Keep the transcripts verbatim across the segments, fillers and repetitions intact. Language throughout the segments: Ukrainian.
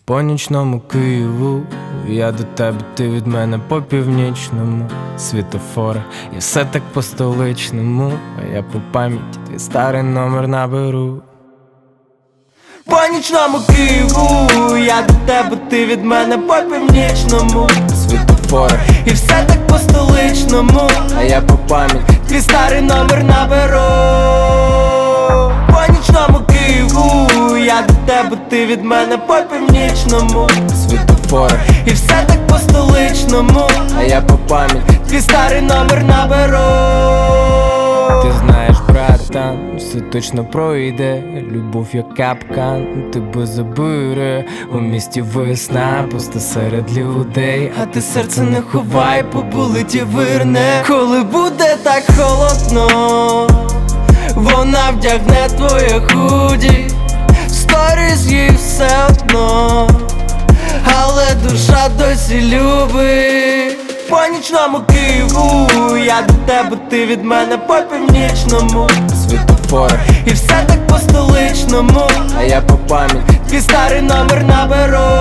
По нічному Києву я до тебе, ти від мене по північному. Світофори, і все так по столичному, а я по пам'яті твій старий номер наберу. По нічному Києву я до тебе, ти від мене по північному. Світофори, і все так по столичному, а я по пам'яті твій старий номер наберу. По нічному Києву я до тебе, ти від мене по північному. Світофори, і все так по столичному, а я по пам'яті твій старий номер наберу. Ти знаєш, братан, все точно пройде. Любов як капкан, тебе забере. У місті весна, пусто серед людей, а ти серце не ховай, поболить і вирне. Коли буде так холодно, вона вдягне твоє худі. Сторіс їй все одно, але душа досі любить. По нічному Києву я до тебе, ти від мене по північному. Світофори, і все так по столичному, а я по пам'яті твій старий номер наберу.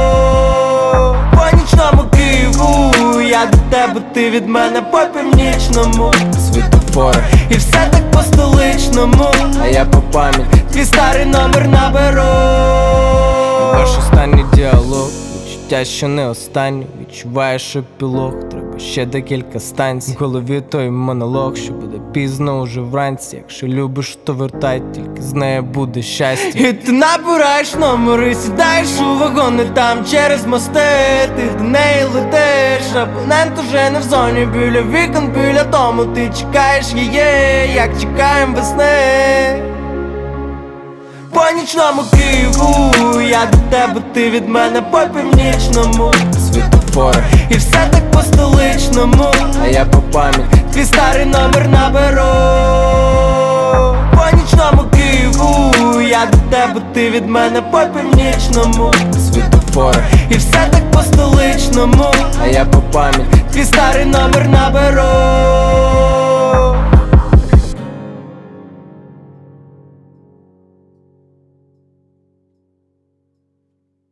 По нічному Києву я до тебе, ти від мене по північному. Світофори, і все так по столичному, а я по пам'яті твій старий номер наберу. Ваш останній діалог, відчуття, що не останній. Відчуваєш епілог, треба ще декілька станцій. В голові той монолог, що буде пізно уже вранці. Якщо любиш, то вертай, тільки з нею буде щастя. І ти набираєш номери, сідаєш у вагони там через мости. Ти до неї летиш, абонент уже не в зоні. Біля вікон, біля дому ти чекаєш її, як чекаєм весни. По нічному Києву я до тебе, ти від мене по північному. Світофори, і все так по столичному, а я по пам'яті твій старий номер наберу. По нічному Києву я до тебе, ти від мене по північному. Світофори, і все так по столичному, а я по пам'яті твій старий номер наберу.